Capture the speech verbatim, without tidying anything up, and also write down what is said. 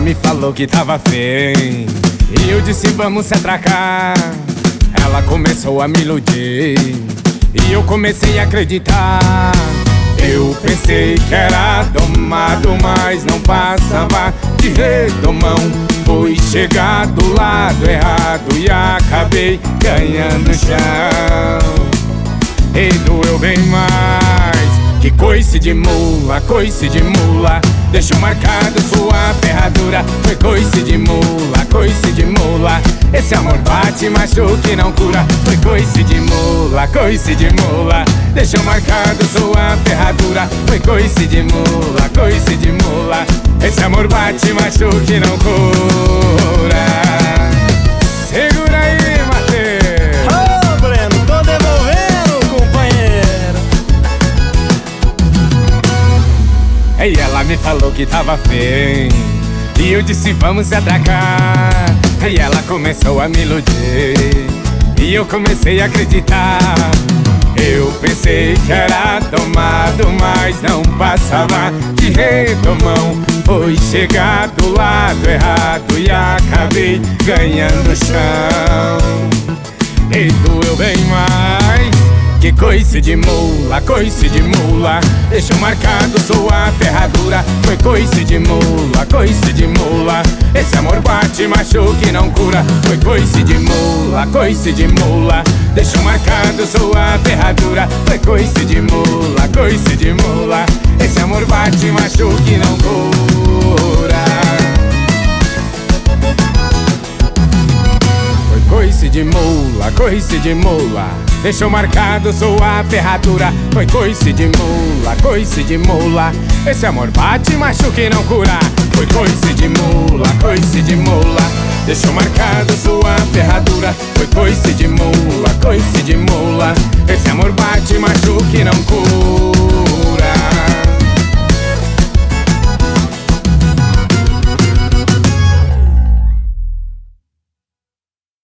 me falou que tava feio e eu disse vamos se atracar. Ela começou a me iludir e eu comecei a acreditar. Eu pensei que era domado, mas não passava de redomão. Fui chegar do lado errado e acabei ganhando chão. E doeu bem mais. Que coice de mula, coice de mula, deixou marcado sua ferradura. Foi coice de mula, coice de mula, esse amor bate, machuca e não cura. Foi coice de mula, coice de mula, deixou marcado sua ferradura. Foi coice de mula, coice de mula, esse amor bate, machuca e não cura. Segura aí, Matheus. Ô, oh, Breno, tô devolvendo, companheiro. E ela me falou que tava feio e eu disse vamos se atracar. E ela começou a me iludir e eu comecei a acreditar. Eu pensei que era domado, mas não passava de redomão. Foi chegar do lado errado e acabei ganhando chão. E doeu bem mais. Que coice de mula, coice de mula, deixou marcado sua ferradura. Foi coice de mula, coice de mula, esse amor bate, machuca e não cura. Foi coice de mula, coice de mula, deixou marcado sua ferradura. Foi coice de mula, coice de mula, esse amor bate, machuca e não cura. Coice de mula, coice de mula, deixou marcado sua ferradura. Foi coice de mula, coice de mula, esse amor bate, machuca e não cura. Foi coice de mula, coice de mula, deixou marcado sua ferradura. Foi coice de mula, coice